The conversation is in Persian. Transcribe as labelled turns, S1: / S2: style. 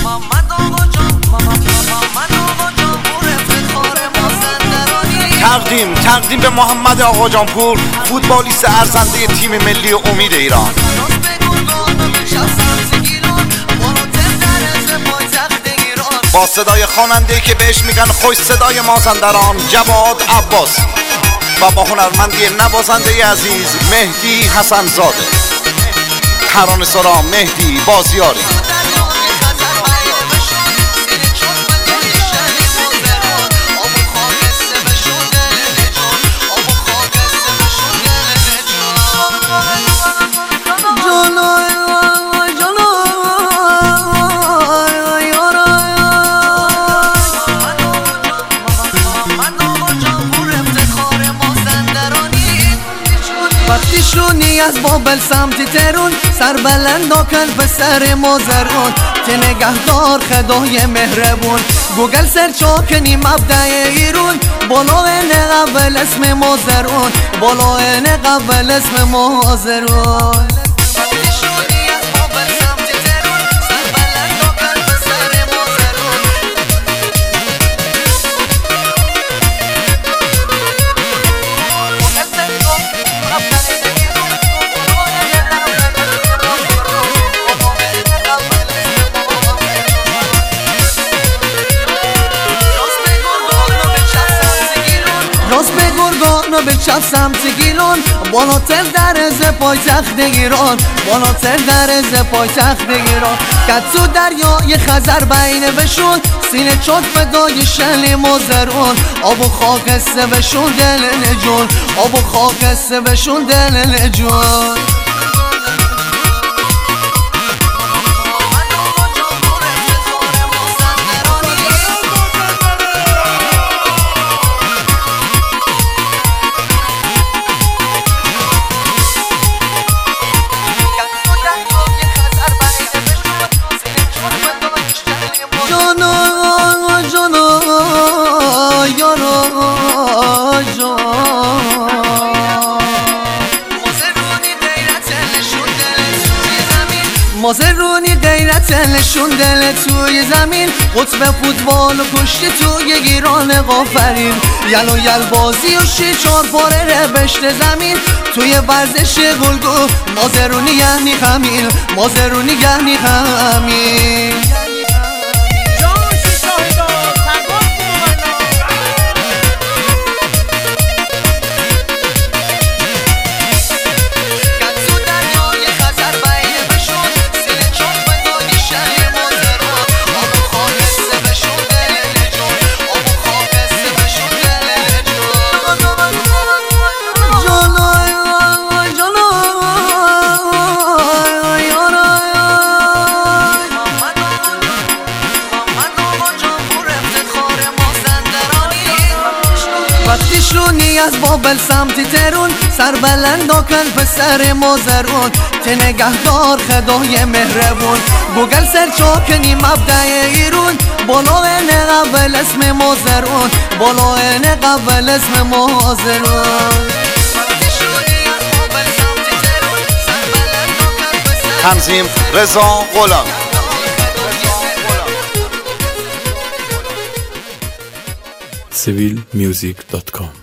S1: تقدیم به محمد آقا جانپور، فوتبالیست ارزنده تیم ملی امید ایران. با صدای خواننده که بهش میگن خوش صدای مازندران، جواد عباسی، و با هنرمندی نوازنده عزیز مهدی حسن زاده، ترانه سرا مهدی بازیاری.
S2: وقتی شونی از بابل سمت ترون، سر بلند کن به سر مازرون، که نگهدار خدای مهربون. گوگل سرچ کنی مبدع ایرون، بالا اینه قبل اسم مازرون، بالا اینه قبل اسم مازرون. به چپ سمت گیلون، بالاتر در از پایتخت ایران، بالاتر در از پایتخت ایران. کد تو دریای خزر بین بشون، سینه چوک فدای شل مازرون. آب و خاک است بشون دل نجون، آب و خاک است بشون دل نجون. مازرونی غیرت نشون دل توی زمین، قطب فوتبال و کشتی توی ایران قافرین. یل و یل بازی و چار پاره ربشت زمین، توی ورزش گلگو مازرونی یعنی همین، مازرونی یعنی همین. وقتی شونی از بابل سمت ترون، سر بلند کن به سر مازرون، که نگهدار خدای مهربون. گوگل سرچ کنی مبدع ایرون، بالا اینه قبل اسم مازرون، بالا اینه قبل اسم مازرون.
S1: تنظیم رضا غلامی.
S3: civilmusic.com